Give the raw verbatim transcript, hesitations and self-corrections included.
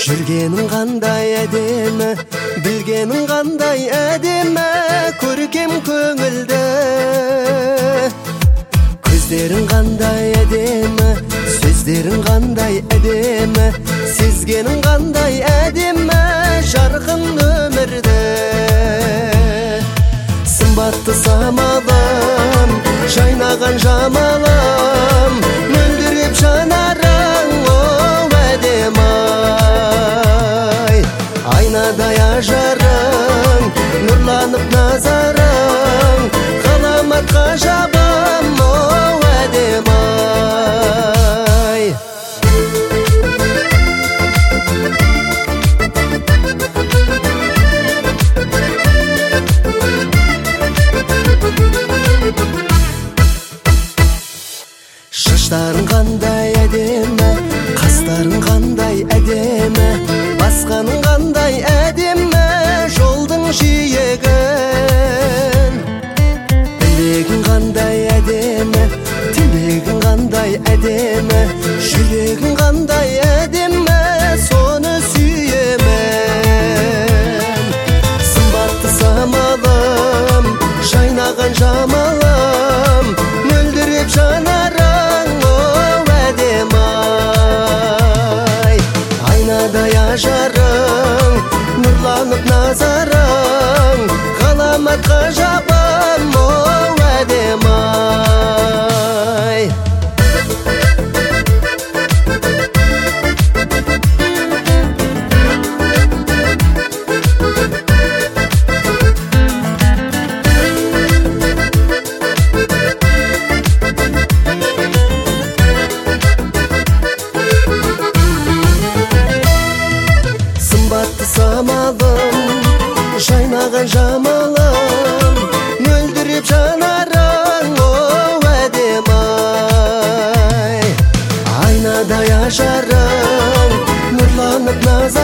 Жүргенің қандай әдемі, білгенің қандай әдемі, көркем көңілді. Көздерің қандай әдемі, сөздерің қандай әдемі, сезгенің қандай әдемі, жарқын өмірді. Сымбатты самалым, жайнаған жамалым, мөлдіреп жанарың, о әдемі ай. Айнадай ажарың, нұрланып назарың, ғаламат ғажабым, о әдемі ай. Шаштарың қандай әдемі, қастарың қандай әдемі, басқаның қандай әдемі, жолдың жиегін. Білегің қандай әдемі, тілегің қандай әдемі, жүрегің қандай әдемі, соны сүйемін. Сымбатты самалым, жайнаған жамалым, мөлдіреп жанарың, о әдемі ай. Айнадай ажарың, нұрланып назарың, ғаламат ғажабым, о әдемі ай. Сымбатты самалым, жайнаған жамалым, мөлдіреп жанарың, о әдемі ай. Айнадай ажарың, нұрланып назарың,